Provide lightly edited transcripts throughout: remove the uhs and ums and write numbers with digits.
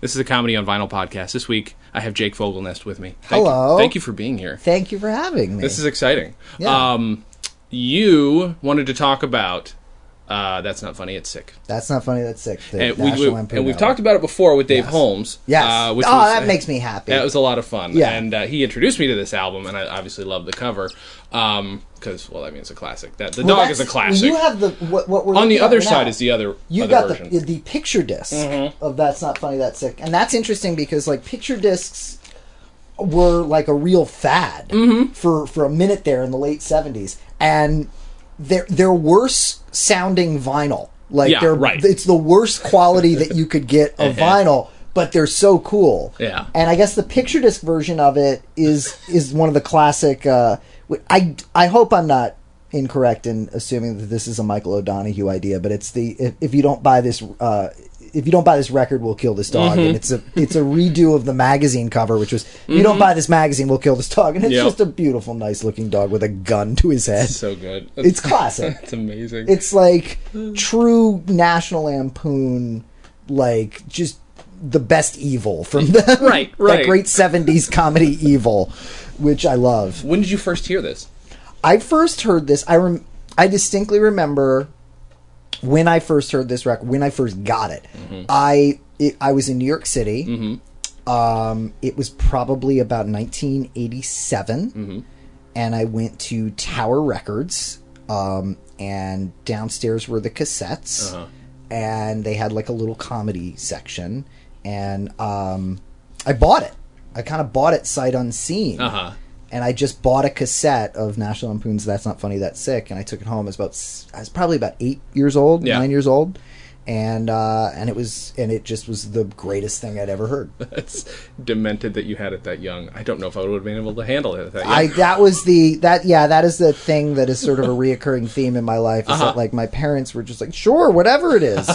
This is a Comedy on Vinyl podcast. This week, I have Jake Fogelnest with me. Hello. Thank you for being here. Thank you for having me. This is exciting. Yeah. You wanted to talk about That's Not Funny, It's Sick. That's Not Funny, That's Sick. And we've talked about it before with Dave Holmes. Yes. That makes me happy. That was a lot of fun. Yeah. And he introduced me to this album, and I obviously love the cover. Because, I mean, it's a classic. The dog is a classic. You have what we're on the other now. side is the other You've other got version. the picture disc of That's Not Funny, That's Sick. And that's interesting because, like, picture discs were, like, a real fad for a minute there in the late 70s. And they're worse sounding vinyl. Like, it's the worst quality that you could get of vinyl, but they're so cool. Yeah. And I guess the picture disc version of it is one of the classic... I hope I'm not incorrect in assuming that this is a Michael O'Donoghue idea, but it's if you don't buy this record, we'll kill this dog, and it's a redo of the magazine cover, which was if you don't buy this magazine, we'll kill this dog, and it's just a beautiful, nice looking dog with a gun to his head. It's so good. It's classic. It's amazing. It's like true National Lampoon, like just the best evil from the right. that great 70s comedy evil, which I love. When did you first hear this? I first heard this. I distinctly remember when I first heard this record, when I first got it. I was in New York City. It was probably about 1987, and I went to Tower Records, and downstairs were the cassettes, and they had like a little comedy section, and I bought it. I kind of bought it sight unseen. And I just bought a cassette of National Lampoon's That's Not Funny, That's Sick, and I took it home. I was probably about 9 years old, and it just was the greatest thing I'd ever heard. That's demented that you had it that young. I don't know if I would have been able to handle it that young. That is the thing that is sort of a reoccurring theme in my life. Is that like my parents were just like, sure, whatever it is.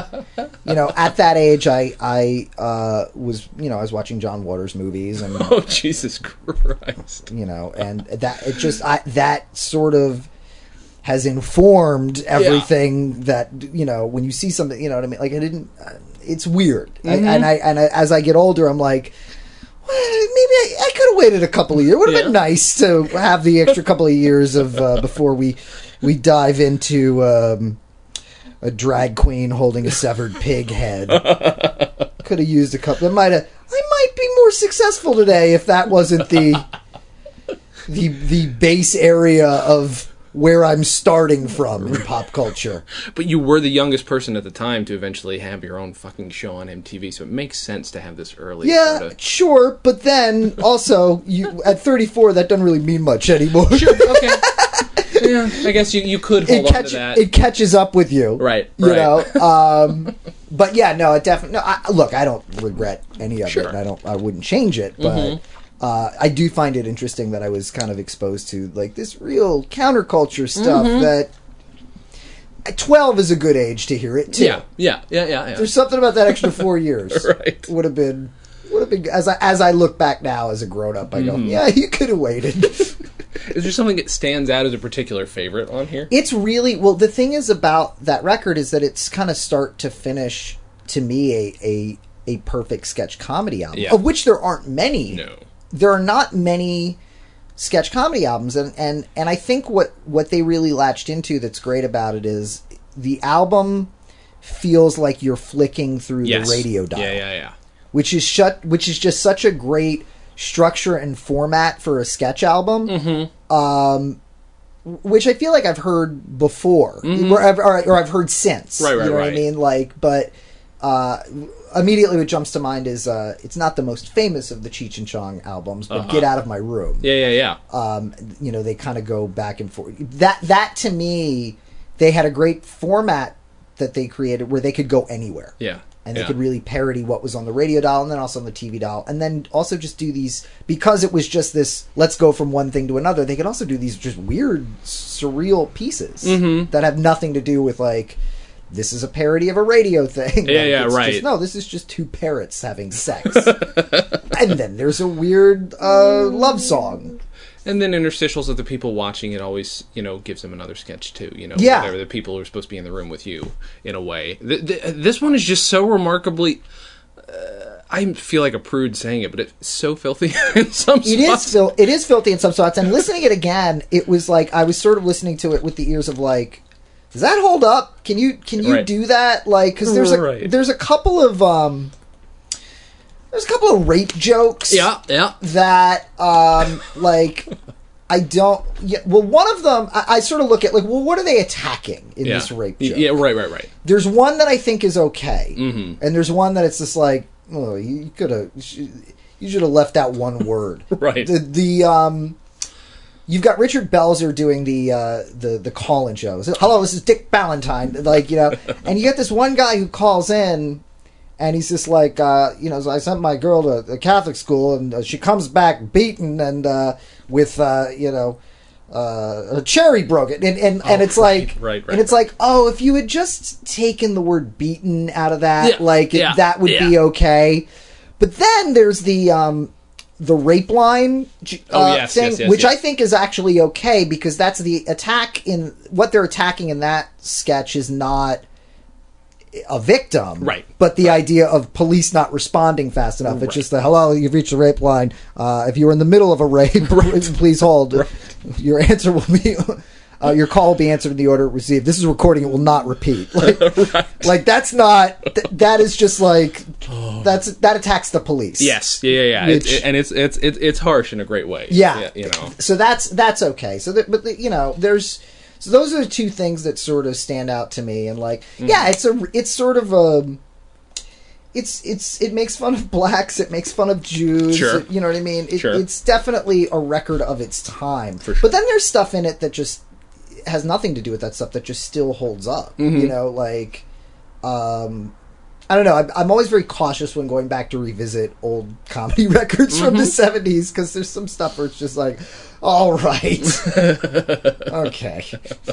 At that age, I was watching John Waters movies, and oh Jesus Christ, and that sort of has informed everything that, when you see something, you know what I mean? Like, it's weird. And as I get older, I'm like, well, maybe I could have waited a couple of years. It would have been nice to have the extra couple of years of, before we dive into, a drag queen holding a severed pig head. Could have used a couple. I might be more successful today if that wasn't the base area of where I'm starting from in pop culture. But you were the youngest person at the time to eventually have your own fucking show on MTV, so it makes sense to have this early. Yeah, sure, but then also, at 34, that doesn't really mean much anymore. Sure, okay. Yeah, I guess you could hold on to that. It catches up with you. Right. But yeah, no, it definitely... look, I don't regret any of it, and I wouldn't change it, but... I do find it interesting that I was kind of exposed to like this real counterculture stuff that 12 is a good age to hear it too. Yeah. There's something about that extra 4 years. Right. Would have been as I look back now as a grown up, I go, yeah, you could have waited. Is there something that stands out as a particular favorite on here? It's really, well, the thing is about that record is that it's kind of start to finish, to me, a perfect sketch comedy album, of which there aren't many. No. There are not many sketch comedy albums, and I think what they really latched into that's great about it is the album feels like you're flicking through the radio dial. Yeah. Which is just such a great structure and format for a sketch album. Which I feel like I've heard before, or I've heard since. Right. You know what I mean? Like, but immediately what jumps to mind is it's not the most famous of the Cheech and Chong albums, but Get Out of My Room. Yeah. They kind of go back and forth. That to me, they had a great format that they created where they could go anywhere. Yeah. And they could really parody what was on the radio dial and then also on the TV dial. And then also just do these, because it was just this, let's go from one thing to another, they could also do these just weird, surreal pieces that have nothing to do with, like, this is a parody of a radio thing. Right. No, this is just two parrots having sex. And then there's a weird love song. And then interstitials of the people watching it always, gives them another sketch too. Yeah. The people who are supposed to be in the room with you, in a way. This one is just so remarkably... I feel like a prude saying it, but it's so filthy in some spots. It is filthy in some spots. And listening it again, it was like I was sort of listening to it with the ears of like, does that hold up? Can you Right. do that? Like, because Right. there's a couple of rape jokes. Yeah. That like I don't. Yeah, well, one of them I sort of look at like, well, what are they attacking in this rape joke? Yeah, right. There's one that I think is okay, and there's one that it's just like, oh, you should have left out one word. Right. You've got Richard Belzer doing the call-in show. Hello, this is Dick Ballantyne. Like, you know, and you get this one guy who calls in, and he's just like, you know, so I sent my girl to a Catholic school, and she comes back beaten and with, you know, a cherry broken, and it's like, right. and it's like, oh, if you had just taken the word beaten out of that, that would be okay. But then there's the rape line thing, which I think is actually okay, because that's the attack in what they're attacking in that sketch is not a victim, right? But the idea of police not responding fast enough. It's just the hello, you've reached the rape line. If you were in the middle of a rape, please hold. Your answer will be. Your call will be answered in the order received. This is a recording; it will not repeat. Like, like that's not. That is just like that attacks the police. Yes, yeah. It's harsh in a great way. Yeah, you know. So that's okay. So, you know, there's. So those are the two things that sort of stand out to me, and like, it's sort of a. It makes fun of blacks. It makes fun of Jews. Sure. You know what I mean? Sure. It's definitely a record of its time. For sure. But then there's stuff in it that just has nothing to do with that stuff that just still holds up. You know, like, I don't know. I'm always very cautious when going back to revisit old comedy records from the 70s, because there's some stuff where it's just like, all right, okay.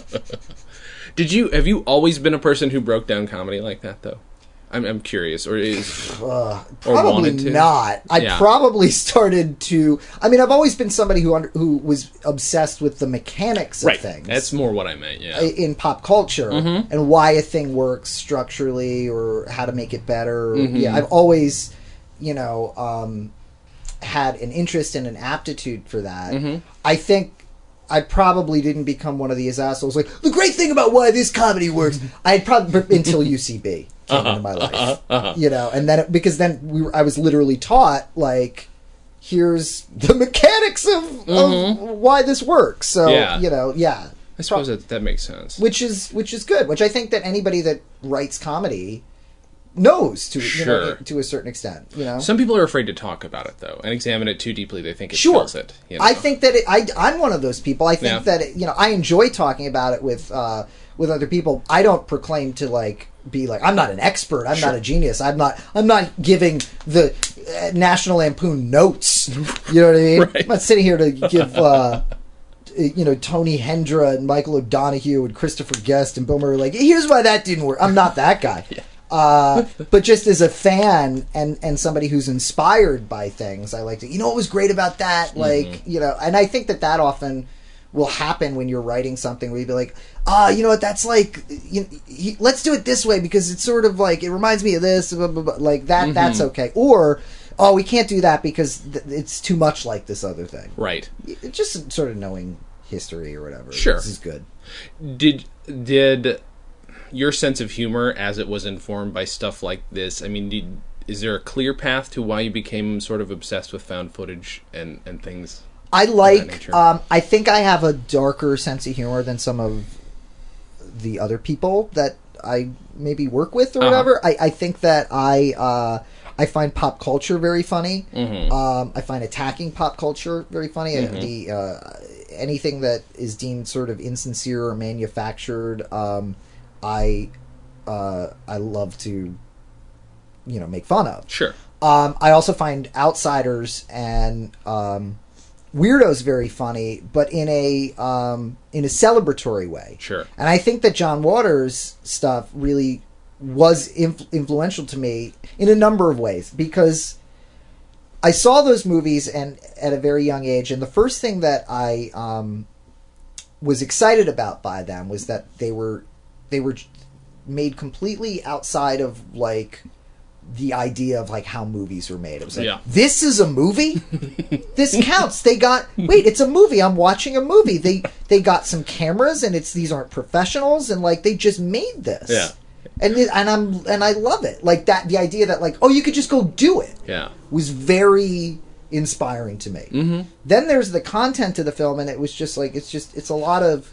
Have you always been a person who broke down comedy like that, though? I'm curious, or probably wanted to? Not. I probably started to. I mean, I've always been somebody who was obsessed with the mechanics of things. That's more what I meant. Yeah, in pop culture and why a thing works structurally or how to make it better. Yeah, I've always, you know, had an interest and an aptitude for that. I think. I probably didn't become one of these assholes like, the great thing about why this comedy works. I had probably until UCB came into my life, you know, and then because then I was literally taught like, here's the mechanics of why this works. So you know, I suppose that makes sense. Which is good. Which I think that anybody that writes comedy knows to you know, to a certain extent. You know, some people are afraid to talk about it though and examine it too deeply. They think it kills it. You know? I think that I'm one of those people. I think that you know, I enjoy talking about it with other people. I don't proclaim to like be like, I'm not an expert. I'm not a genius. I'm not giving the National Lampoon notes. You know what I mean? I'm not sitting here to give. You know, Tony Hendra and Michael O'Donoghue and Christopher Guest and Bill Murray like, here's why that didn't work. I'm not that guy. But just as a fan and somebody who's inspired by things, I like to, you know what was great about that? Like, you know, and I think that often will happen when you're writing something where you'd be like, you know what, that's like, let's do it this way because it's sort of like, it reminds me of this, blah, blah, blah. Like that, that's okay. Or, we can't do that because it's too much like this other thing. Right. It's just sort of knowing history or whatever. Sure. This is good. Did your sense of humor as it was informed by stuff like this, I mean, is there a clear path to why you became sort of obsessed with found footage and things? I like, I think I have a darker sense of humor than some of the other people that I maybe work with or whatever. I think that I find pop culture very funny. I find attacking pop culture very funny. Anything that is deemed sort of insincere or manufactured, I love to, you know, make fun of. Sure. I also find outsiders and weirdos very funny, but in a celebratory way. Sure. And I think that John Waters' stuff really was influential to me in a number of ways, because I saw those movies and at a very young age, and the first thing that I was excited about by them was that they were made completely outside of like the idea of like how movies were made. It was like, Yeah. this is a movie? This counts. Wait, it's a movie. I'm watching a movie. They got some cameras, and these aren't professionals, and like they just made this. Yeah. And I love it. Like that, the idea that like, oh, you could just go do it. Yeah. Was very inspiring to me. Mm-hmm. Then there's the content of the film, and it was just like it's a lot of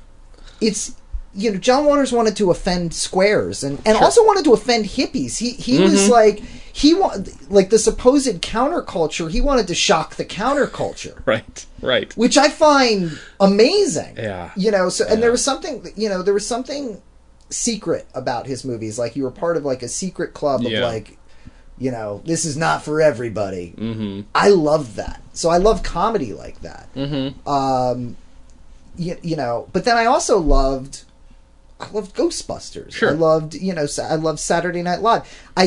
John Waters wanted to offend squares and Sure. also wanted to offend hippies. He was like the supposed counterculture. He wanted to shock the counterculture. Right. Which I find amazing. Yeah. And there was something secret about his movies. Like you were part of like a secret club of like, this is not for everybody. Mm-hmm. I love that. So I love comedy like that. Mm-hmm. But then I also loved Ghostbusters. Sure. I loved Saturday Night Live.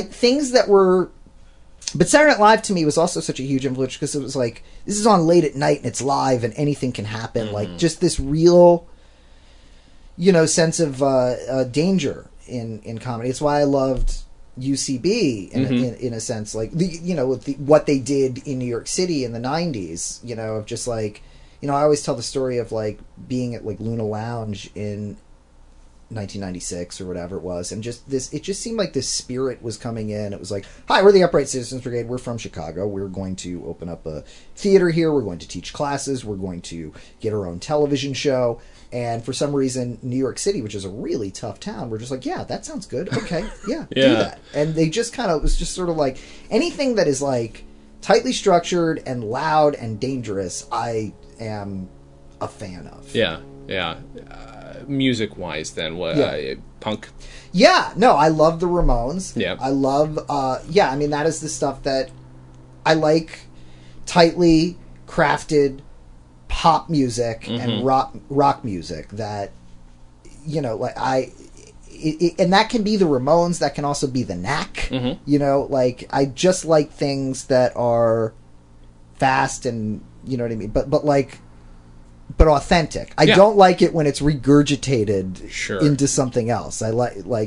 But Saturday Night Live to me was also such a huge influence because it was like, this is on late at night and it's live and anything can happen. Mm-hmm. Like just this real, sense of danger in comedy. It's why I loved UCB in a sense, like what they did in New York City in the 90s, of just like, I always tell the story of like being at like Luna Lounge in 1996 or whatever it was, and it just seemed like this spirit was coming in. It was like, hi, we're the Upright Citizens Brigade, we're from Chicago, we're going to open up a theater here, we're going to teach classes, we're going to get our own television show. And for some reason, New York City, which is a really tough town, we're just like, yeah, that sounds good. Okay, yeah, do that. And they just it was just sort of like, anything that is like tightly structured and loud and dangerous, I am a fan of. Yeah. Music-wise, then, what punk? Yeah, no, I love the Ramones. Yeah, I love. I mean, that is the stuff that I like. Tightly crafted pop music and rock music that, and that can be the Ramones. That can also be the Knack. Mm-hmm. I just like things that are fast and you know what I mean, but authentic. I don't like it when it's regurgitated into something else. I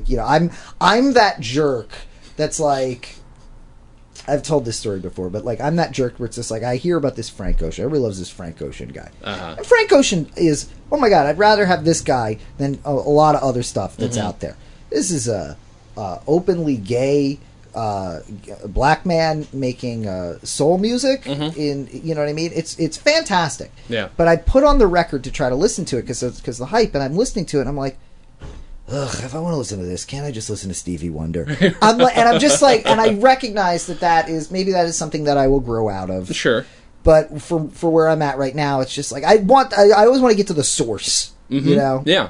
I'm that jerk that's like, I've told this story before, but like I'm that jerk where it's just like, I hear about this Frank Ocean. Everybody loves this Frank Ocean guy. Uh-huh. And Frank Ocean is, oh my God, I'd rather have this guy than a lot of other stuff that's out there. This is a openly gay black man making soul music in, you know what I mean? It's fantastic. Yeah. But I put on the record to try to listen to it because the hype, and I'm listening to it and I'm like, ugh, if I want to listen to this, can't I just listen to Stevie Wonder? I'm just like, and I recognize that is something that I will grow out of. Sure. But for where I'm at right now, it's just like, I always want to get to the source, Yeah.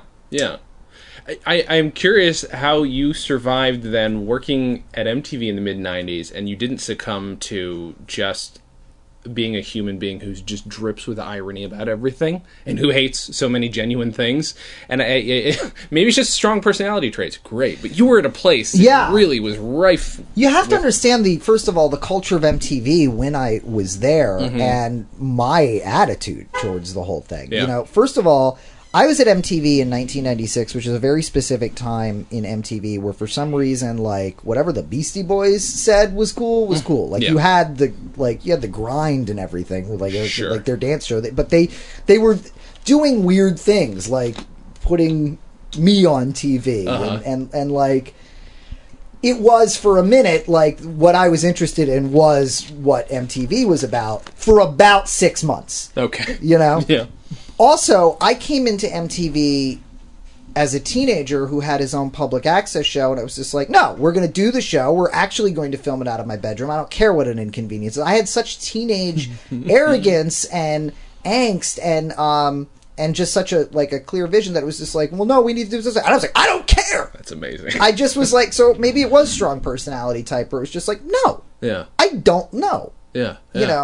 I'm curious how you survived then working at MTV in the mid-90s and you didn't succumb to just being a human being who just drips with irony about everything and who hates so many genuine things. And maybe it's just strong personality traits. Great. But you were at a place that really was rife. You have to understand first of all, the culture of MTV when I was there and my attitude towards the whole thing. Yeah. First of all, I was at MTV in 1996, which is a very specific time in MTV where for some reason, like, whatever the Beastie Boys said was cool. Like, you had the grind and everything, like their dance show. But they were doing weird things, like putting me on TV and like, it was for a minute, like, what I was interested in was what MTV was about for about 6 months. Okay. Yeah. Also, I came into MTV as a teenager who had his own public access show, and it was just like, no, we're going to do the show. We're actually going to film it out of my bedroom. I don't care what an inconvenience is. I had such teenage arrogance and angst and just such a clear vision that it was just like, well, no, we need to do this. And I was like, I don't care. That's amazing. I just was like, so maybe it was strong personality type, or it was just like, no. Yeah. I don't know. Yeah.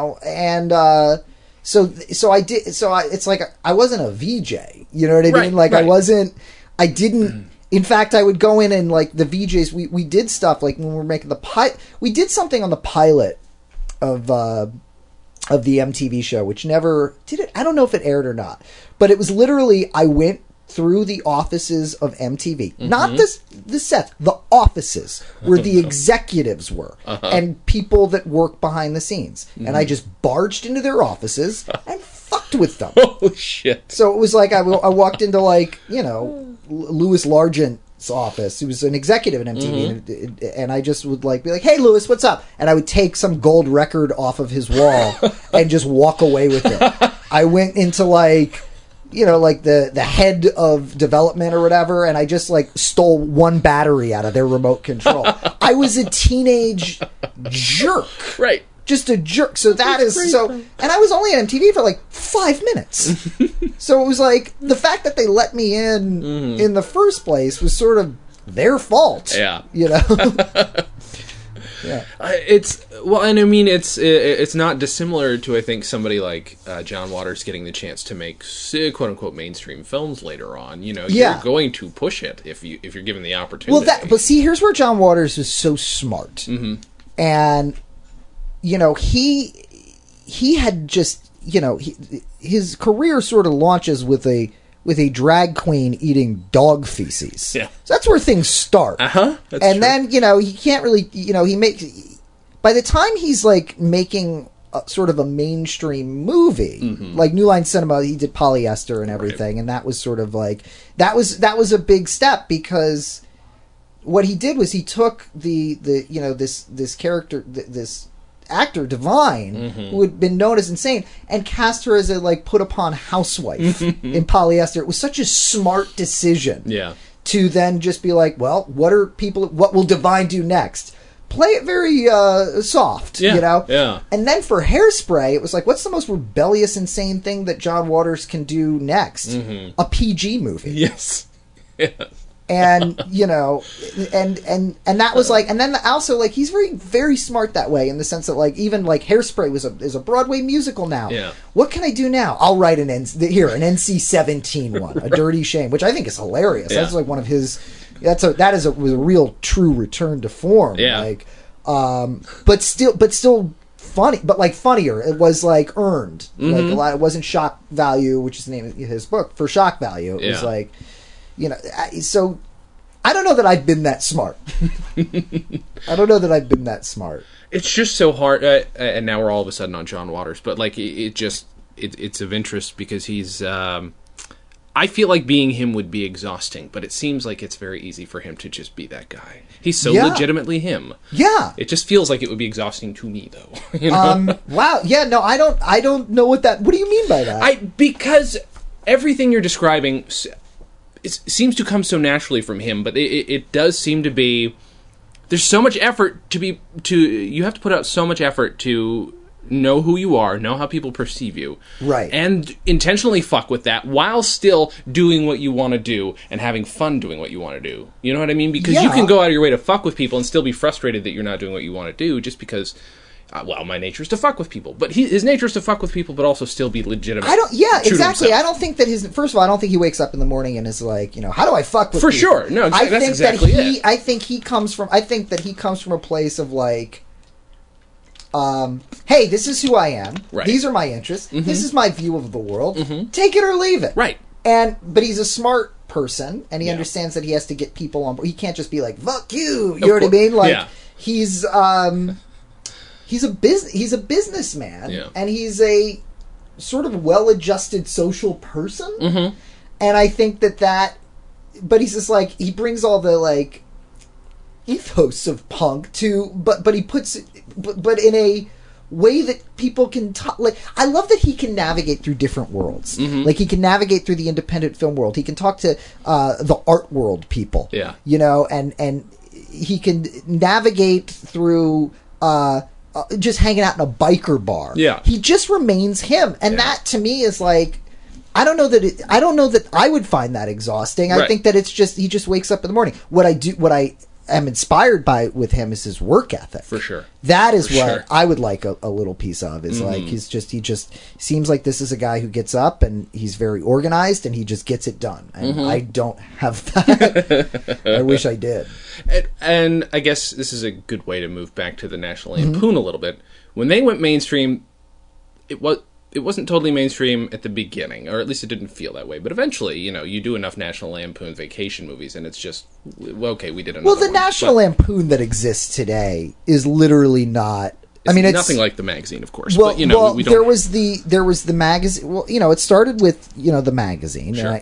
And So I did. So it's like I wasn't a VJ. You know what I mean? Like right. I didn't. In fact, I would go in and like the VJs. We did stuff like when we were making the pilot. We did something on the pilot of the MTV show, which never did it. I don't know if it aired or not, but it was literally I went through the offices of MTV. Not the sets, the offices where the executives were and people that work behind the scenes. And I just barged into their offices and fucked with them. Oh, shit. So it was like I walked into, like, Louis Largent's office. He was an executive at MTV, and I just would, like, be like, "Hey, Louis, what's up?" And I would take some gold record off of his wall and just walk away with it. I went into, like, like the head of development or whatever, and I just, like, stole one battery out of their remote control. I was a teenage jerk. Right. Just a jerk. So that is great, so. though. And I was only at MTV for like 5 minutes. So it was like the fact that they let me in the first place was sort of their fault. Yeah. Yeah. And I mean, it's not dissimilar to, I think, somebody like John Waters getting the chance to make quote unquote mainstream films later on. You're going to push it if you're given the opportunity. Well, but see, here's where John Waters is so smart, and he had just his career sort of launches with a drag queen eating dog feces. Yeah. So that's where things start. And true. Then, he can't really, he makes, by the time he's like making sort of a mainstream movie, like New Line Cinema, he did Polyester and everything. Right. And that was sort of like, that was a big step, because what he did was he took this character, this actor Divine, who had been known as insane, and cast her as a, like, put upon housewife in Polyester. It was such a smart decision to then just be like, well, what will Divine do next? Play it very soft, Yeah. And then for Hairspray, it was like, what's the most rebellious, insane thing that John Waters can do next? A PG movie. Yes. Yeah. And and that was like, and then also, like, he's very, very smart that way, in the sense that, like, even like Hairspray is a Broadway musical now. Yeah. What can I do now? I'll write an NC-17 one, A Dirty Shame, which I think is hilarious. Yeah. That's like one of his. Was a real true return to form. Yeah. Like, but still funny, but like funnier. It was like earned. Like a lot. It wasn't shock value, which is the name of his book. For shock value, it was like. So I don't know that I've been that smart. It's just so hard, and now we're all of a sudden on John Waters, but like it's of interest because he's. I feel like being him would be exhausting, but it seems like it's very easy for him to just be that guy. He's so legitimately him. Yeah. It just feels like it would be exhausting to me, though. Wow. Yeah. No, I don't know what that. What do you mean by that? Because everything you're describing. It seems to come so naturally from him, but it does seem to be. There's so much effort you have to put out so much effort to know who you are, know how people perceive you, right, and intentionally fuck with that while still doing what you want to do and having fun doing what you want to do. You know what I mean? Because you can go out of your way to fuck with people and still be frustrated that you're not doing what you want to do, just because. My nature is to fuck with people, but his nature is to fuck with people, but also still be legitimate. Exactly. I don't think that first of all, I don't think he wakes up in the morning and is like, how do I fuck with for people? Sure. No, that's exactly it. I think that he comes from a place of like, hey, this is who I am. Right. These are my interests. This is my view of the world. Take it or leave it. Right. But he's a smart person, and he understands that he has to get people on board. He can't just be like, fuck you. You know what I mean? Like, he's a businessman, and he's a sort of well-adjusted social person, and I think that. But he's just like, he brings all the like ethos of punk to, but he puts it, but in a way that people can like. I love that he can navigate through different worlds. Like, he can navigate through the independent film world. He can talk to the art world people. Yeah, and he can navigate through. Just hanging out in a biker bar. Yeah, he just remains him, and that to me is like, I don't know that I would find that exhausting. I think that it's just he just wakes up in the morning. What I am inspired by with him is his work ethic. For sure, that is what I would like a little piece of. Is like he just seems like this is a guy who gets up and he's very organized and he just gets it done. And I don't have that. I wish I did. And I guess this is a good way to move back to the National Lampoon a little bit. When they went mainstream, it was it wasn't totally mainstream at the beginning, or at least it didn't feel that way. But eventually, you do enough National Lampoon vacation movies, and it's just, well, okay, we did another Well, the one. National Lampoon that exists today is literally not. It's I mean, it's nothing like the magazine, of course. Well, but, we don't. there was the magazine. Well, it started with the magazine, Sure.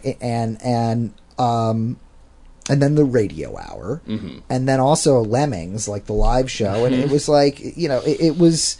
and then the radio hour, and then also Lemmings, like the live show, and it was like it was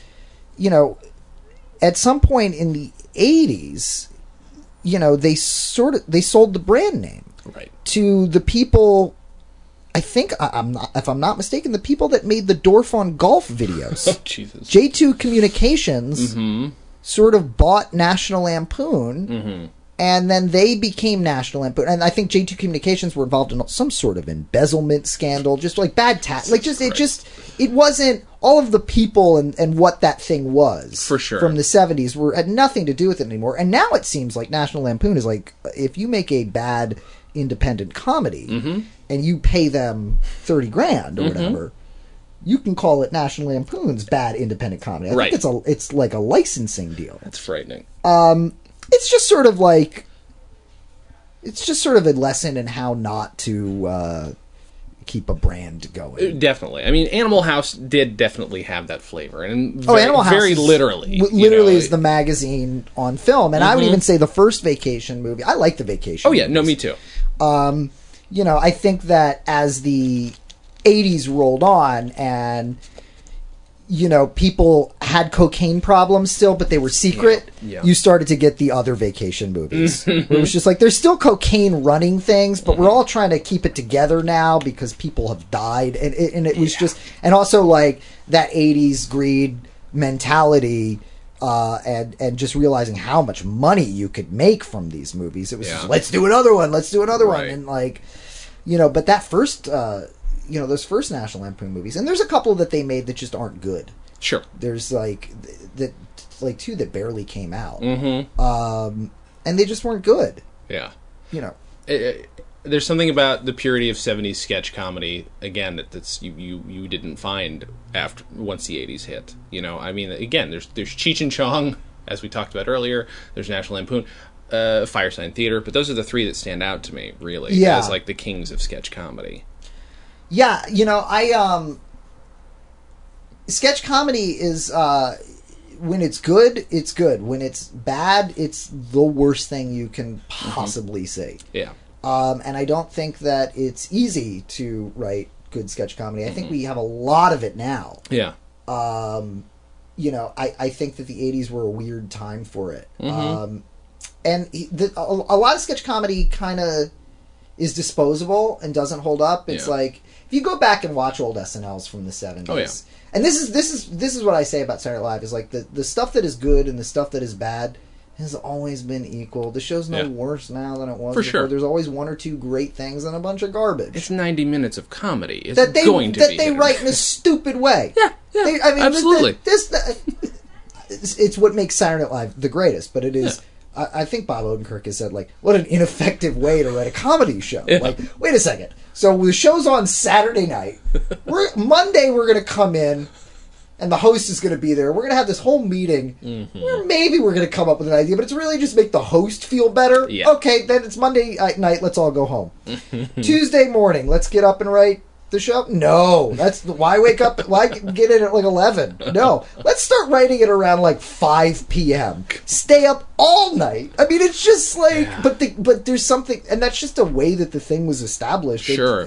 at some point in the 80s, they sold the brand name Right. to the people. I think if I'm not mistaken, the people that made the Dorfon golf videos. Oh, Jesus. J2 Communications sort of bought National Lampoon, and then they became National Lampoon. And I think J2 Communications were involved in some sort of embezzlement scandal, just like bad tax. Like it wasn't all of the people and what that thing was For sure. from the 70s had nothing to do with it anymore. And now it seems like National Lampoon is like, if you make a bad independent comedy and you pay them $30,000 or whatever, you can call it National Lampoon's bad independent comedy. I think it's like a licensing deal. That's frightening. It's just sort of like a lesson in how not to keep a brand going. Definitely. I mean, Animal House did definitely have that flavor, and Animal House very literally, is the magazine on film, and I would even say the first vacation movie. I like the vacation. Oh yeah, movies. no, me too. I think that as the 80s rolled on and people had cocaine problems still, but they were secret. Yeah. You started to get the other vacation movies. Where it was just like, there's still cocaine running things, but we're all trying to keep it together now because people have died. And it was just, and also like that 80s greed mentality, and just realizing how much money you could make from these movies. It was just, let's do another one. And like, but that first, those first National Lampoon movies, and there's a couple that they made that just aren't good. Sure. There's like two that barely came out, and they just weren't good. Yeah. There's something about the purity of 70s sketch comedy, again, that's you didn't find once the 80s hit. I mean, again, there's Cheech and Chong, as we talked about earlier. There's National Lampoon, Firesign Theater, but those are the three that stand out to me, really, as like the kings of sketch comedy. Yeah, sketch comedy is, when it's good, it's good. When it's bad, it's the worst thing you can possibly see. Yeah. And I don't think that it's easy to write good sketch comedy. I think we have a lot of it now. Yeah. I think that the 80s were a weird time for it. And a lot of sketch comedy kind of is disposable and doesn't hold up. It's like, if you go back and watch old SNLs from the 70s, and this is what I say about Saturday Night Live, is like the stuff that is good and the stuff that is bad has always been equal. The show's no worse now than it was before. Sure. There's always one or two great things and a bunch of garbage. It's 90 minutes of comedy. It's that they be write in a stupid way. Yeah, absolutely. It's what makes Saturday Night Live the greatest, but it is... Yeah. I think Bob Odenkirk has said, like, what an ineffective way to write a comedy show. Yeah. Like, wait a second. So the show's on Saturday night. Monday we're going to come in, and the host is going to be there. We're going to have this whole meeting where maybe we're going to come up with an idea, but it's really just make the host feel better. Yeah. Okay, then it's Monday night. Let's all go home. Tuesday morning, let's get up and write the show. No, why wake up? Why get in at like 11? No, let's start writing it around like 5 p.m. Stay up all night. I mean, it's just like, but there's something, and that's just a way that the thing was established. Sure,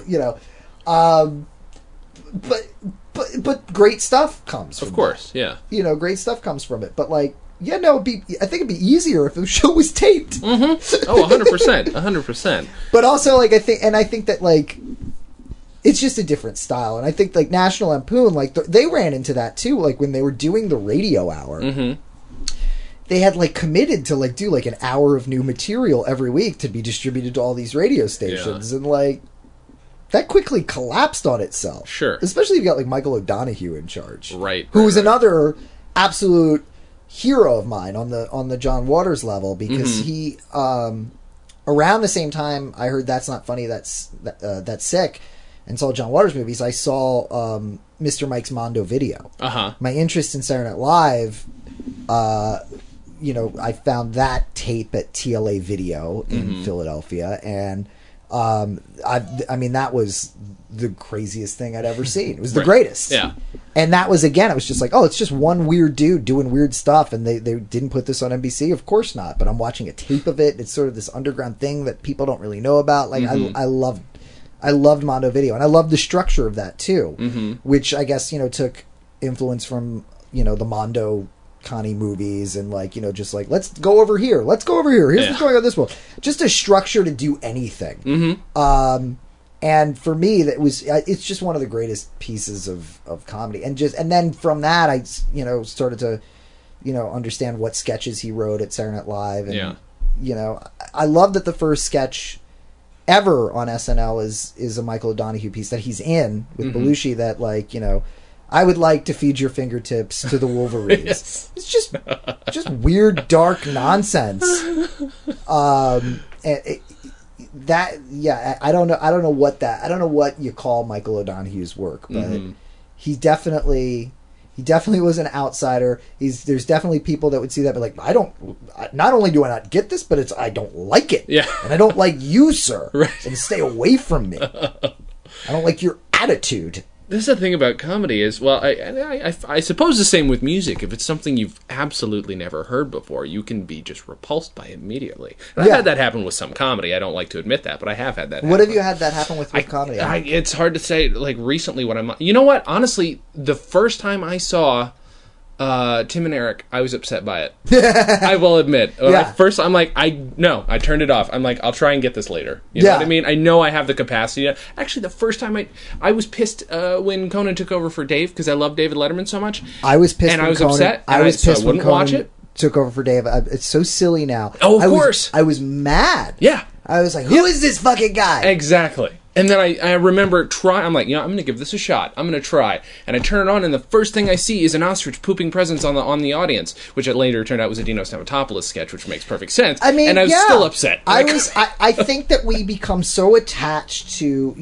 but great stuff comes from of course, that. Yeah. Great stuff comes from it. But like, I think it'd be easier if the show was taped. Oh, 100%, 100%. But also, like, I think that like, it's just a different style, and I think like National Lampoon, like they ran into that too. Like when they were doing the radio hour, they had like committed to like do like an hour of new material every week to be distributed to all these radio stations, and like that quickly collapsed on itself. Sure, especially if you got like Michael O'Donoghue in charge, right? Who was another absolute hero of mine on the John Waters level, because he around the same time I heard That's Not Funny, That's Sick, and saw John Waters movies, I saw Mr. Mike's Mondo Video. Uh-huh. My interest in Saturday Night Live I found that tape at TLA Video in Philadelphia, and I mean, that was the craziest thing I'd ever seen. It was the greatest. Yeah. And that was, again, it was just like, oh, it's just one weird dude doing weird stuff, and they didn't put this on NBC? Of course not. But I'm watching a tape of it. It's sort of this underground thing that people don't really know about. Like, I loved Mondo Video, and I loved the structure of that too, which I guess, took influence from, the Mondo Connie movies, and just like, let's go over here. Here's what's going on this world. Just a structure to do anything. And for me, it's just one of the greatest pieces of comedy. And then from that, I, started to, understand what sketches he wrote at Saturday Night Live. And, I love that the first sketch ever on SNL is a Michael O'Donoghue piece that he's in with Belushi, that I would like to feed your fingertips to the Wolverines. Yes. It's just weird, dark nonsense. I don't know what you call Michael O'Donoghue's work, but he definitely was an outsider. There's definitely people that would see that, but like, not only do I not get this, but I don't like it. Yeah. And I don't like you, sir. Right. And stay away from me. I don't like your attitude. This is the thing about comedy is, well, I suppose the same with music. If it's something you've absolutely never heard before, you can be just repulsed by it immediately. And I've had that happen with some comedy. I don't like to admit that, but I have had that happen. What have you had that happen with comedy? It's hard to say, like, recently what I'm... You know what? Honestly, the first time I saw Tim and Eric, I was upset by it. I will admit. First, I'm like, I turned it off. I'm like, I'll try and get this later. You know what I mean? I know I have the capacity. Actually, the first time I was pissed when Conan took over for Dave, because I love David Letterman so much. I was pissed, and I was upset. I wouldn't watch it. Took over for Dave. It's so silly now. Oh, of course. I was mad. Yeah. I was like, who is this fucking guy? Exactly. And then I remember I'm like, I'm going to give this a shot. I'm going to try. And I turn it on, and the first thing I see is an ostrich pooping presents on the audience, which it later turned out was a Dino Stamatopoulos sketch, which makes perfect sense. I mean, and I was still upset. I think that we become so attached to,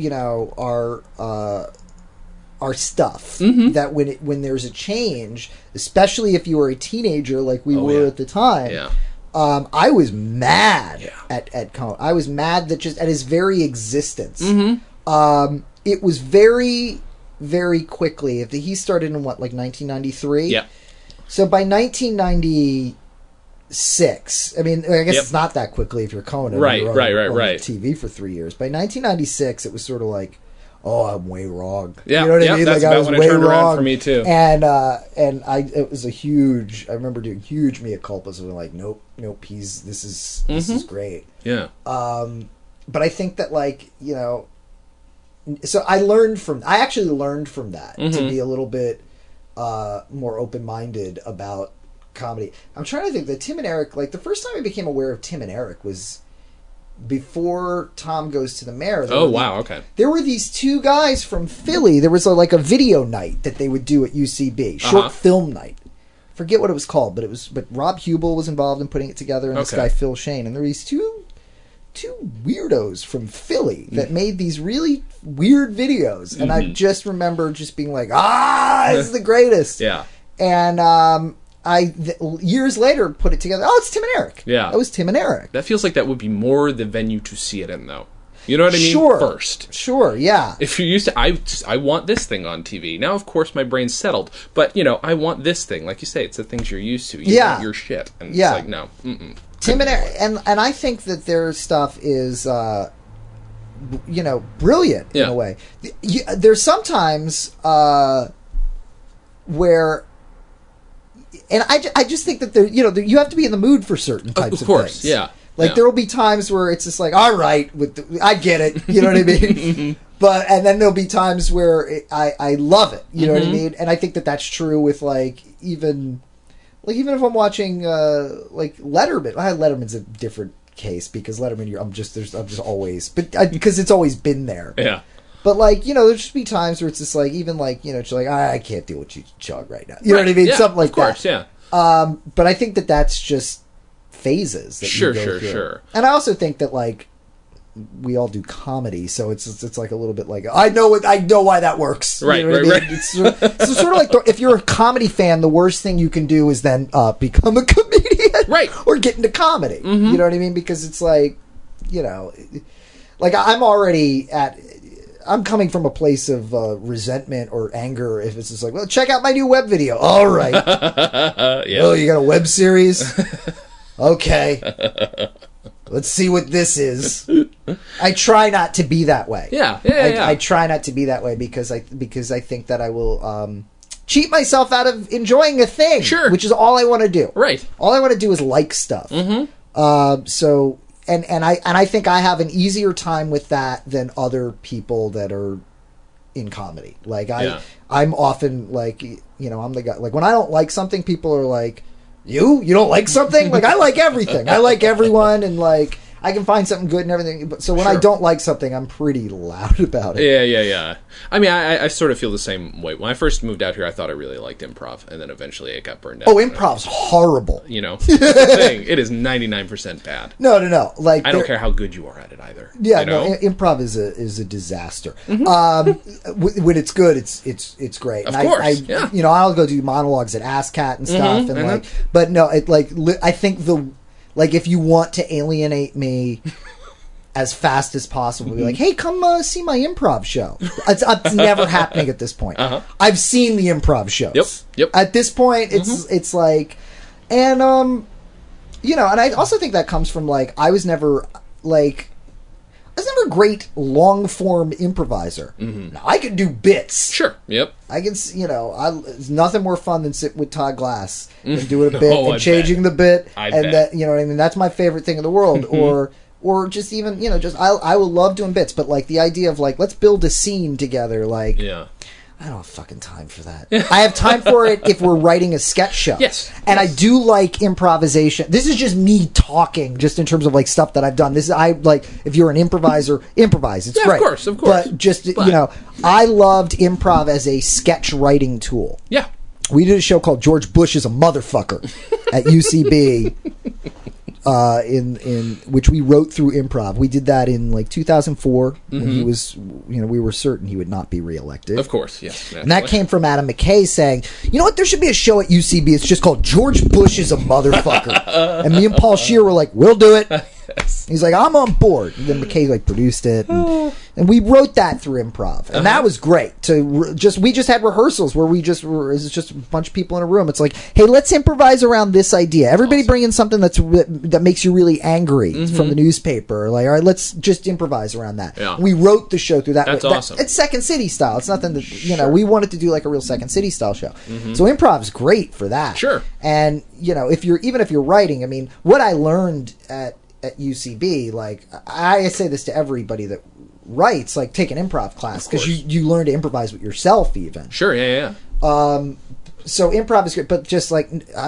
our stuff that when there's a change, especially if you were a teenager like we were at the time, I was mad at Conan. I was mad that just at his very existence. It was very, very quickly. If he started in 1993. Yeah. So by 1996, I mean, I guess it's not that quickly if you're Conan. Right. TV for 3 years. By 1996, it was sort of like, oh, I'm way wrong. Yeah, you know what I mean? That's like, about when it turned around for me too. And it was a huge. I remember doing huge mea culpas. And like, nope. This is great. Yeah. But I think that so I actually learned from that to be a little bit more open-minded about comedy. I'm trying to think that Tim and Eric, like the first time I became aware of Tim and Eric was before Tom Goes to the Mayor. Okay. There were these two guys from Philly. There was a video night that they would do at UCB, short film night. Forget what it was called, but Rob Hubel was involved in putting it together, and this guy Phil Shane, and there were these two weirdos from Philly that made these really weird videos, and I just remember just being like, this is the greatest. Yeah. And I years later put it together. Oh, it's Tim and Eric. Yeah. That was Tim and Eric. That feels like that would be more the venue to see it in, though. You know what I mean? Sure. First. Sure, yeah. If you're used to, I want this thing on TV. Now, of course, my brain's settled. But, I want this thing. Like you say, it's the things you're used to. You want your shit. And it's like, no. Tim and Eric, and I think that their stuff is, brilliant in a way. There's sometimes where... And I just think that you have to be in the mood for certain types of things. Of course, yeah. There will be times where it's just like, all right, I get it, you know what I mean? And then there'll be times where I love it, you know what I mean? And I think that that's true with even if I'm watching Letterman. Letterman's a different case because Letterman, I'm just always, because it's always been there. Yeah. But there'll just be times where it's just it's like, I can't deal with you, Chug, right now. You know what I mean? Yeah, Something like of course, that. Yeah. But I think that that's just phases. That Sure. And I also think that we all do comedy, so it's like a little bit like I know why that works. Right, you know what I mean? It's sort of like if you're a comedy fan, the worst thing you can do is then become a comedian. Right. Or get into comedy. You know what I mean? Because it's like, you know, like I'm coming from a place of resentment or anger if it's just like, well, check out my new web video. All right. Oh, you got a web series? Okay. Let's see what this is. I try not to be that way. Yeah. I try not to be that way because I think that I will cheat myself out of enjoying a thing. Sure. Which is all I want to do. Right. All I want to do is like stuff. So... And I think I have an easier time with that than other people that are in comedy. Like I'm often like, you know, I'm the guy, like when I don't like something, people are like, you don't like something? Like I like everything. I like everyone, and like I can find something good and everything. But so when I don't like something, I'm pretty loud about it. Yeah. I mean, I sort of feel the same way. When I first moved out here, I thought I really liked improv, and then eventually it got burned out. Oh, improv's horrible. You know, that's the thing. It is 99% bad. No. Like I don't care how good you are at it either. Yeah, you know? no, improv is a disaster. When it's good, it's great. Of and course, yeah. You know, I'll go do monologues at ASCAT and stuff, and like, but no, I think like if you want to alienate me as fast as possible, be like, hey, come see my improv show. It's never happening at this point. I've seen the improv shows. Yep. At this point, it's like, and you know, and I also think that comes from like I was never a great long form improviser. Now, I could do bits. Sure. Yep. I can, you know, it's nothing more fun than sitting with Todd Glass and doing a bit and changing the bit, and that, you know what I mean. That's my favorite thing in the world. Or just even, you know, just I will love doing bits, but like the idea of like let's build a scene together, like I don't have fucking time for that. I have time for it if we're writing a sketch show. Yes. And I do like improvisation. This is just me talking, just in terms of like stuff that I've done. This is, I like, if you're an improviser, improvise. It's great. Of course. But just, you know, I loved improv as a sketch writing tool. Yeah. We did a show called George Bush is a Motherfucker at UCB. In which we wrote through improv. We did that in like 2004 when he was, you know, we were certain he would not be reelected. Of course, yes. And that came from Adam McKay saying, you know what, there should be a show at UCB. It's just called George Bush is a Motherfucker. And me and Paul Scheer were like, we'll do it. Yes. He's like, I'm on board. And then McKay like produced it, and we wrote that through improv, and that was great. We just had rehearsals where it was just a bunch of people in a room. It's like, hey, let's improvise around this idea. Everybody bring in something that makes you really angry from the newspaper. Like, all right, let's just improvise around that. Yeah. We wrote the show through that. That's awesome. It's Second City style. It's nothing that you know. We wanted to do like a real Second City style show. So improv is great for that. Sure. And you know, if you're writing, I mean, what I learned at UCB, like I say this to everybody that writes, like take an improv class because you learn to improvise with yourself even. Sure, yeah. So improv is good, but just like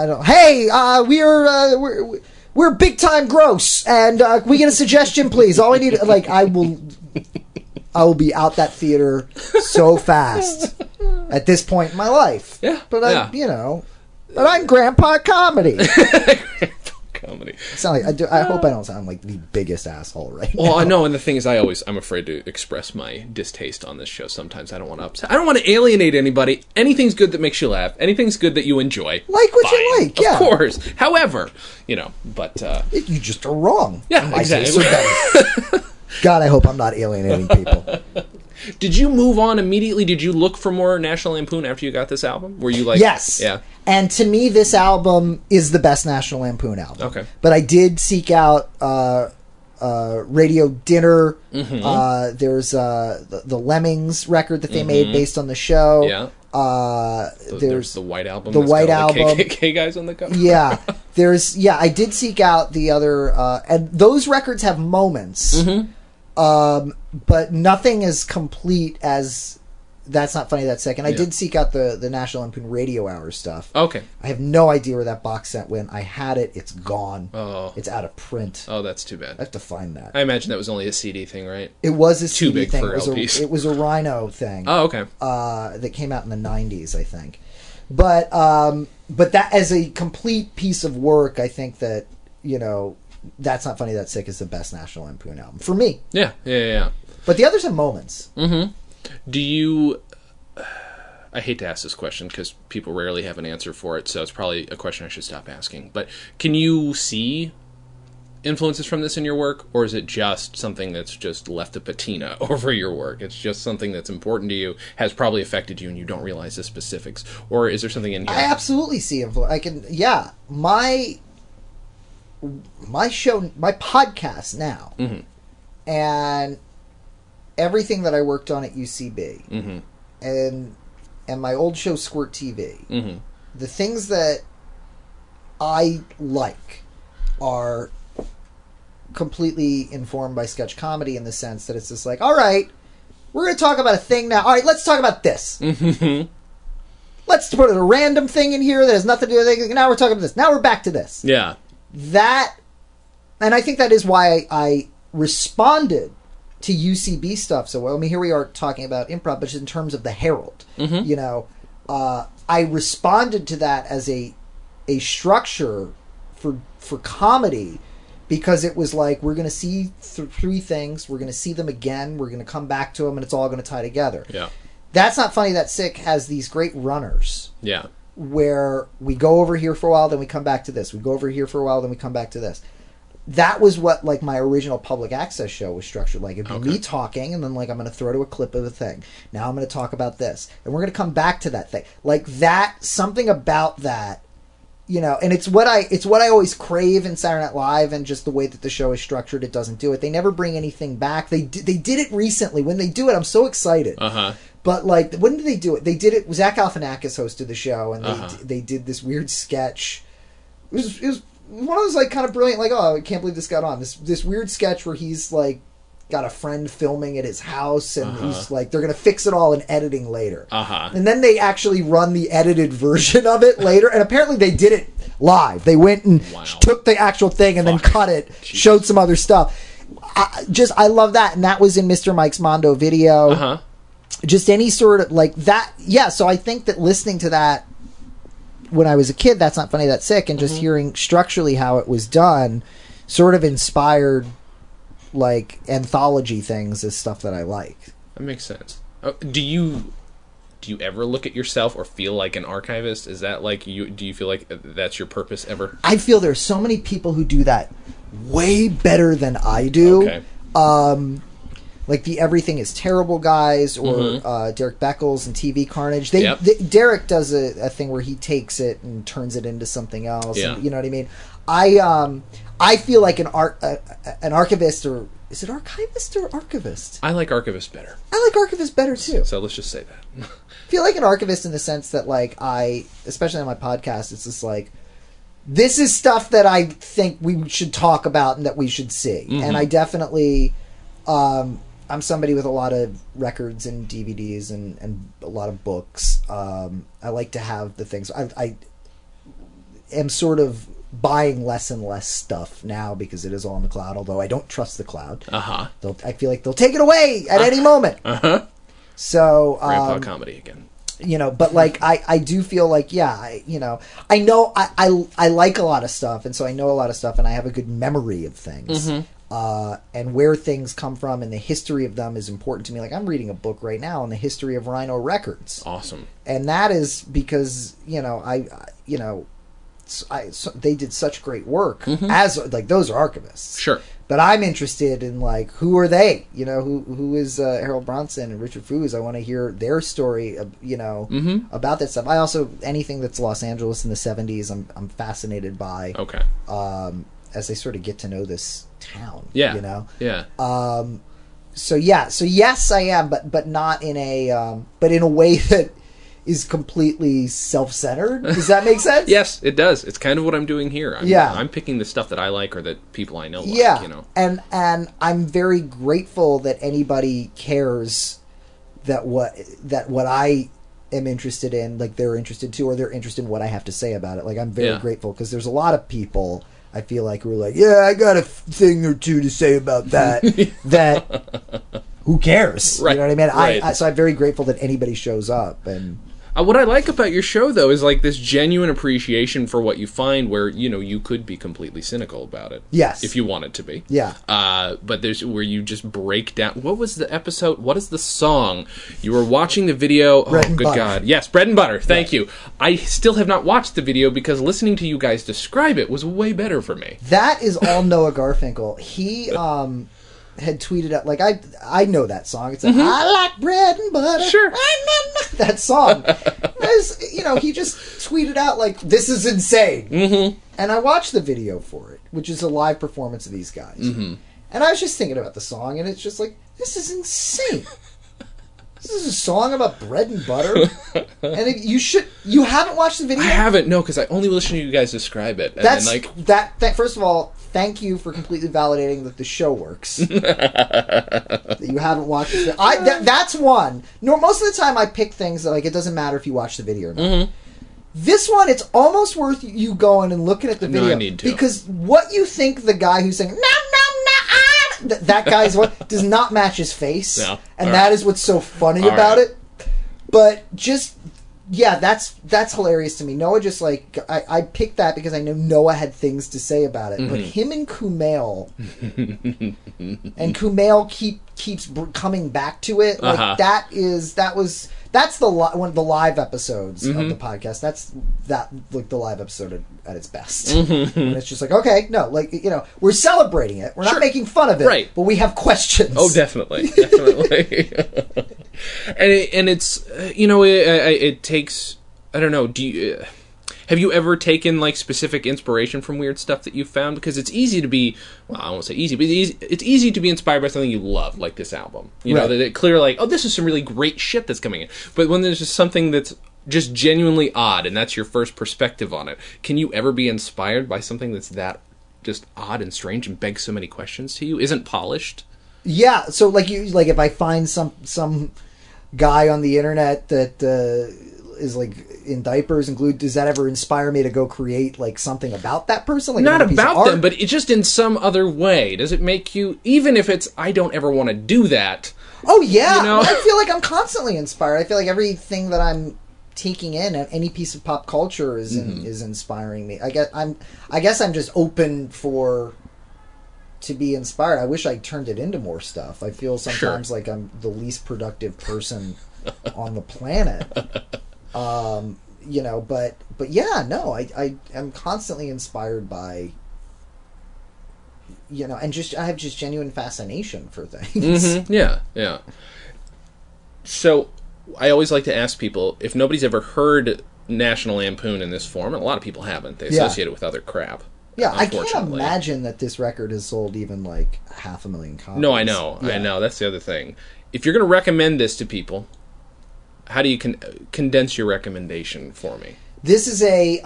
we're big time gross, and we get a suggestion, please. All I need, like, I will be out that theater so fast at this point in my life. Yeah, but I'm Grandpa Comedy. Comedy. I hope I don't sound like the biggest asshole right now. Well, I know, and the thing is, I'm afraid to express my distaste on this show. Sometimes I don't want to upset. I don't want to alienate anybody. Anything's good that makes you laugh. Anything's good that you enjoy. Like what you like, yeah. Of course. However, you know, but you just are wrong. Yeah, exactly. God, I hope I'm not alienating people. Did you move on immediately? Did you look for more National Lampoon after you got this album? Were you like... Yes. Yeah. And to me, this album is the best National Lampoon album. Okay. But I did seek out Radio Dinner. There's the Lemmings record that they made based on the show. Yeah. There's the White Album. The White Album. KKK guys on the cover. Yeah. I did seek out the other... and those records have moments. But nothing as complete as That's Not Funny, That's Sick. And I did seek out the National Lampoon Radio Hour stuff. Okay. I have no idea where that box set went. I had it. It's gone. Oh. It's out of print. Oh, that's too bad. I have to find that. I imagine that was only a CD thing, right? It was a CD too big thing. for LPs. It was a Rhino thing. Oh, okay. That came out in the 90s, I think. But that as a complete piece of work, I think that, you know, That's Not Funny, That's Sick is the best National Lampoon album. For me. Yeah. Yeah. But the others have moments. Do you... I hate to ask this question because people rarely have an answer for it, so it's probably a question I should stop asking. But can you see influences from this in your work, or is it just something that's just left a patina over your work? It's just something that's important to you, has probably affected you, and you don't realize the specifics. Or is there something in here? I absolutely see influence. I can, yeah. My show, my podcast now, and everything that I worked on at UCB, and my old show Squirt TV, the things that I like are completely informed by sketch comedy in the sense that it's just like, all right, we're going to talk about a thing now. All right, let's talk about this. Let's put a random thing in here that has nothing to do with it. Now we're talking about this. Now we're back to this. Yeah. That, and I think that is why I responded to UCB stuff so well. I mean, here we are talking about improv, but just in terms of the Herald. You know, I responded to that as a structure for comedy, because it was like, we're going to see three things, we're going to see them again, we're going to come back to them, and it's all going to tie together. Yeah. That's Not Funny, That's Sick has these great runners. Yeah. Where we go over here for a while, then we come back to this. We go over here for a while, then we come back to this. That was what, like, my original public access show was structured like. It'd be me talking, and then, like, I'm going to throw to a clip of a thing. Now I'm going to talk about this. And we're going to come back to that thing. Like, that, something about that, you know, and it's what I always crave in Saturday Night Live, and just the way that the show is structured, it doesn't do it. They never bring anything back. They did it recently. When they do it, I'm so excited. But, like, when did they do it? They did it, Zach Galifianakis hosted the show, and they did this weird sketch. It was one of those, like, kind of brilliant, like, oh, I can't believe this got on. This weird sketch where he's, like, got a friend filming at his house, and he's like, they're going to fix it all in editing later. And then they actually run the edited version of it later, and apparently they did it live. They went and took the actual thing and then cut it, showed some other stuff. I love that, and that was in Mr. Mike's Mondo video. Just any sort of, like, that, yeah, so I think that listening to that when I was a kid, That's Not Funny, That's Sick, and just hearing structurally how it was done sort of inspired, like, anthology things as stuff that I like. That makes sense. Do you ever look at yourself or feel like an archivist? Is that like you? Do you feel like that's your purpose ever? I feel there's so many people who do that way better than I do. Okay. Like the Everything Is Terrible guys, or Derek Beckles and TV Carnage. Derek does a thing where he takes it and turns it into something else. Yeah. And, you know what I mean? I feel like an archivist, or is it archivist or archivist? I like archivist better. I like archivist better too. So let's just say that. I feel like an archivist in the sense that, like, especially on my podcast, it's just like, this is stuff that I think we should talk about and that we should see. And I definitely, I'm somebody with a lot of records and DVDs and a lot of books. I like to have the things. I am sort of buying less and less stuff now because it is all in the cloud, although I don't trust the cloud. I feel like they'll take it away at any moment. So Grandpa comedy again. You know, but, like, I do feel like, yeah, I know I like a lot of stuff, and so I know a lot of stuff, and I have a good memory of things. And where things come from and the history of them is important to me. Like, I'm reading a book right now on the history of Rhino Records. Awesome. And that is because, they did such great work as, like, those are archivists. Sure. But I'm interested in, like, who are they? You know, who is Harold Bronson and Richard Foos? I want to hear their story, about that stuff. I also, anything that's Los Angeles in the 70s, I'm fascinated by. Okay. As they sort of get to know this town. Yeah. You know? Yeah. So yes, I am, but not in a way that is completely self-centered. Does that make sense? Yes, it does. It's kind of what I'm doing here. I'm picking the stuff that I like or that people I know like, you know. And I'm very grateful that anybody cares that what I am interested in, like, they're interested too, or they're interested in what I have to say about it. Like, I'm very grateful, because there's a lot of people I feel like who are like, yeah, I got a thing or two to say about that. That who cares? Right. You know what I mean? Right. So I'm very grateful that anybody shows up. And What I like about your show, though, is like this genuine appreciation for what you find where, you could be completely cynical about it. Yes. If you wanted to be. Yeah. But there's where you just break down. What was the episode? What is the song? You were watching the video. Bread oh, and good Butter. God. Yes, Bread and Butter. Thank you. I still have not watched the video because listening to you guys describe it was way better for me. That is all Noah Garfinkel. He had tweeted out, like, I know that song. It's like, I like bread and butter. Sure. That song. He just tweeted out, like, this is insane. Mm-hmm. And I watched the video for it, which is a live performance of these guys. Mm-hmm. And I was just thinking about the song, and it's just like, this is insane. This is a song about bread and butter. And you haven't watched the video? I haven't, no, because I only listen to you guys describe it. And That's, then, like, first of all, thank you for completely validating that the show works. That you haven't watched it. That's one. No, most of the time I pick things that, like, it doesn't matter if you watch the video or not. Mm-hmm. This one, it's almost worth you going and looking at the video. No, I need to. Because what you think the guy who's saying, that guy's what does not match his face. No. And All that right. is what's so funny All about right. it. But just... yeah, that's hilarious to me. Noah just, like... I picked that because I know Noah had things to say about it. Mm-hmm. But him and Kumail... and Kumail keeps coming back to it. Like, that's one of the live episodes of the podcast. That's like the live episode at its best. Mm-hmm. And it's just like, okay, no, like, we're celebrating it. We're not making fun of it. Right. But we have questions. Oh, definitely. and it's, it takes, I don't know, have you ever taken, like, specific inspiration from weird stuff that you've found? Because it's easy to be, well, I won't say easy, but it's easy to be inspired by something you love, like this album. You know, that it clearly, like, oh, this is some really great shit that's coming in. But when there's just something that's just genuinely odd, and that's your first perspective on it, can you ever be inspired by something that's that just odd and strange and begs so many questions to you? Isn't polished? Yeah, so, like, if I find some guy on the internet that is, like, in diapers and glued, does that ever inspire me to go create, like, something about that person? Like, not about them, art? but it's just in some other way. Does it make you, even if it's, I don't ever want to do that. Oh, yeah. You know? I feel like I'm constantly inspired. I feel like everything that I'm taking in, any piece of pop culture is inspiring me. I guess I'm just open to be inspired. I wish I turned it into more stuff. I feel sometimes like I'm the least productive person on the planet. But yeah, no, I am constantly inspired by, and I have just genuine fascination for things. Mm-hmm. Yeah. So I always like to ask people, if nobody's ever heard National Lampoon in this form, and a lot of people haven't, they associate it with other crap. Yeah, I can't imagine that this record has sold even, like, 500,000 copies. No, I know. Yeah. I know. That's the other thing. If you're going to recommend this to people, how do you condense your recommendation for me? This is a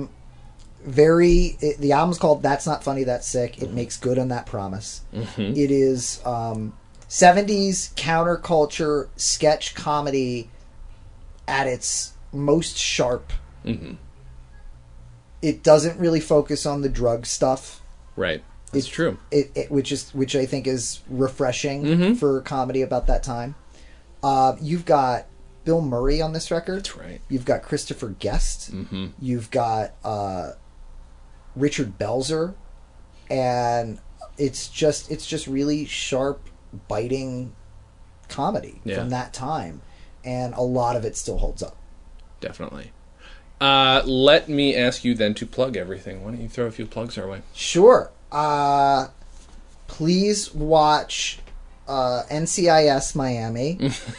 the album's called That's Not Funny, That's Sick. It makes good on that promise. Mm-hmm. It is 70s counterculture sketch comedy at its most sharp. Mm-hmm. It doesn't really focus on the drug stuff. Right. That's true. Which I think is refreshing for comedy about that time. You've got Bill Murray on this record. That's right. You've got Christopher Guest. Mm-hmm. You've got Richard Belzer, and it's just really sharp, biting comedy from that time, and a lot of it still holds up. Definitely. Let me ask you then to plug everything. Why don't you throw a few plugs our way? Sure. Please watch NCIS Miami.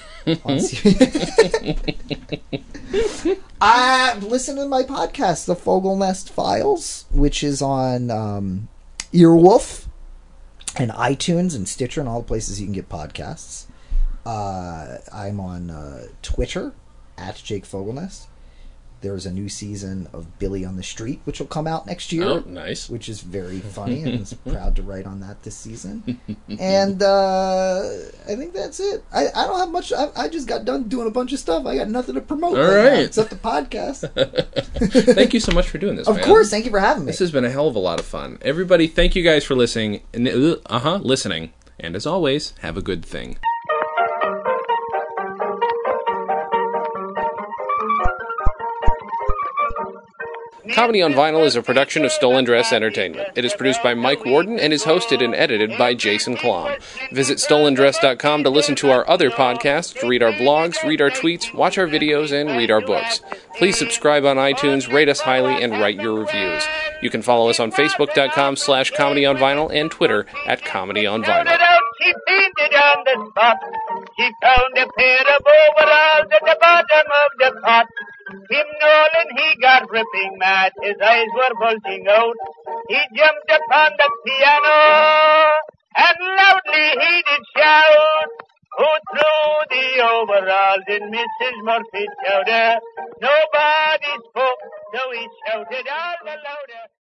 Listen to my podcast, The Fogle Nest Files, which is on Earwolf and iTunes and Stitcher and all the places you can get podcasts. I'm on Twitter at Jake Fogelnest. There's a new season of Billy on the Street, which will come out next year. Oh, nice. Which is very funny, and I'm proud to write on that this season. And I think that's it. I don't have much. I just got done doing a bunch of stuff. I got nothing to promote now, except the podcast. Thank you so much for doing this, Of course, thank you for having me. This has been a hell of a lot of fun. Everybody, thank you guys for listening. Listening. And as always, have a good thing. Comedy on Vinyl is a production of Stolen Dress Entertainment. It is produced by Mike Warden and is hosted and edited by Jason Klom. Visit stolendress.com to listen to our other podcasts, read our blogs, read our tweets, watch our videos, and read our books. Please subscribe on iTunes, rate us highly, and write your reviews. You can follow us on Facebook.com/ComedyOnVinyl and Twitter @ComedyOnVinyl. She painted on the spot. She found a pair of overalls at the bottom of the pot. Tim Nolan, he got ripping mad. His eyes were bulging out. He jumped upon the piano and loudly he did shout, "Who threw the overalls in Mrs. Murphy's chowder?" Nobody spoke, so he shouted all the louder.